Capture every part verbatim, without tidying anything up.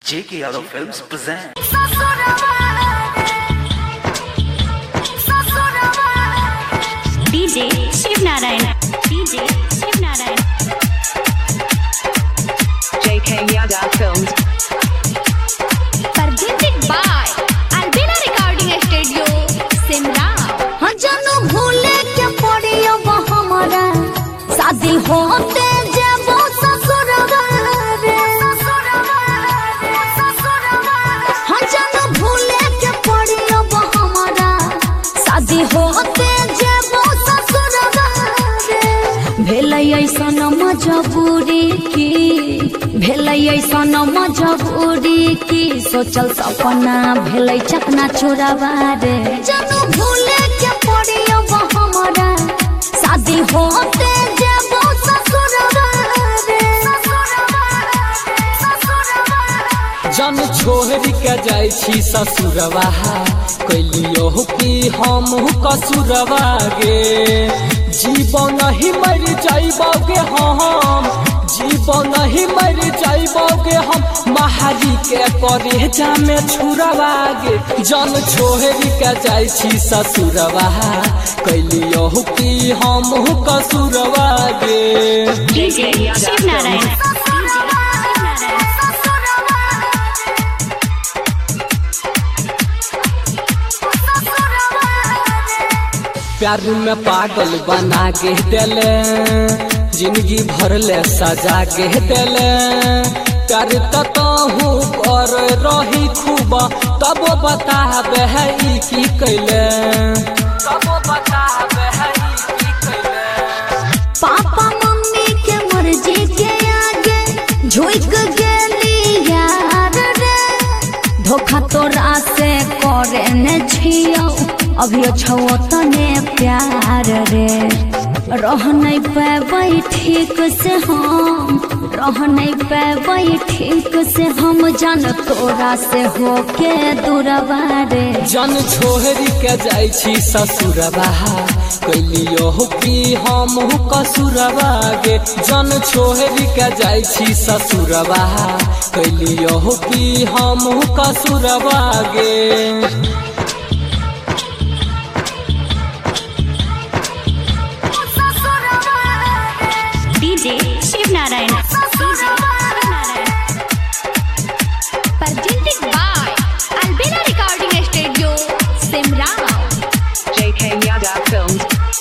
J K Yadav Films present D J Shiv Narayan, D J Shiv Narayan, J K Yadav Films. presented by Albina Recording Studio, Simla. हजानो भूले के पड़ियो हमारा शादी होते जब ससुरवा रे हजानो भूले के पड़ियो हमारा शादी होते जब ससुरवा रे भेलै ऐसन मजबूरी की भेलै ऐसन मजबूरी की सोचल सपना भेलै चकना चोरावा रे जानू भूले के पड़ियो हमारा शादी होते जब ससुरवा रे जन छोहरी के जाई छी ससुरवा कैलियो कि हम कसुरवा गे जीवन ही मर जाइबोगे हम जीवन ही मर जाइबोगे हम महारी के करे जामे छुरवा गे जन छोहरी के जाई छी ससुरवा कैलियो कि हम कसुरवा गे D J Shiv Narayan, D J Shiv Narayan. प्यार में पागल बना के दिले जिंदगी भर ले सजा के दिले प्यार ततहू कर रही खूब तब बताबे है ई की कैले तब बताबे है ई की कैले पापा मम्मी के मर्जी के आगे झुक गेली यार रे धोखा तोरा से करे ने छियो अभियो छो तने प्यार रे रह नहीं पाबै ठीक से हम रह नहीं पाबै ठीक से हम जान तोरा से होके दूरवा रे जन छोहरी के जाई छी ससुरवा कैलियो कि हम कसुरवा गे जन छोहरी के जाई छी ससुरवा कैलियो कि हम कसुरवा गे D J Shiv Narayan, D J Shiv Narayan. Presented by Albina Recording Studio, Simla. J K Yadav Films.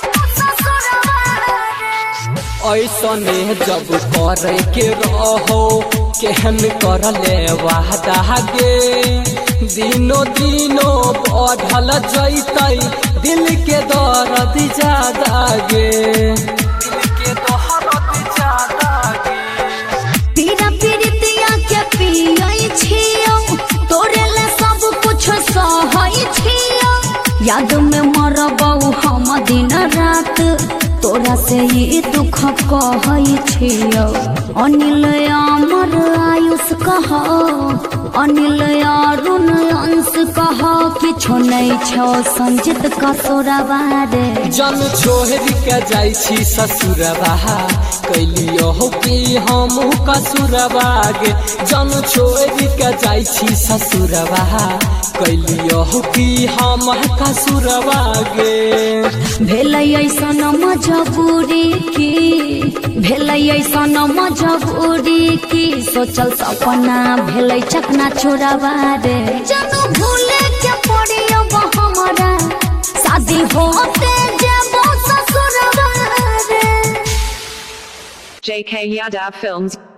ऐसने जब करे के रहो केहन कर ले वादा गे दिनो दिनो बढ़ल जैतै दिल के दर्द ज्यादा गे दिल के दर्द ज्यादा गे पीरा पीरितिया के पियै छियो तोरे ले सब कुछ सहै छियो याद में मरबौ हम दिन रात तोरा से ये दुख कहै छियो अनिल अमर आयुष कह अनिल अरुण अंश कह किछो नहीं छो संजित कसुरवा रे जन छोहरी के जाई छी ससुरवा कैलियो कि हम कसुरवा गे जन छोहरी के जाई छी ससुरवा कैलियो कि हम कसुरवा गे भेलै ऐसन मजबूरी की भेलै ऐसन मजबूरी की सोचल सपना भेलै चकना चोरावा रे जानू भूले के पड़ियो हमारा शादी होते जब ससुरवा रे J K Yadav Films.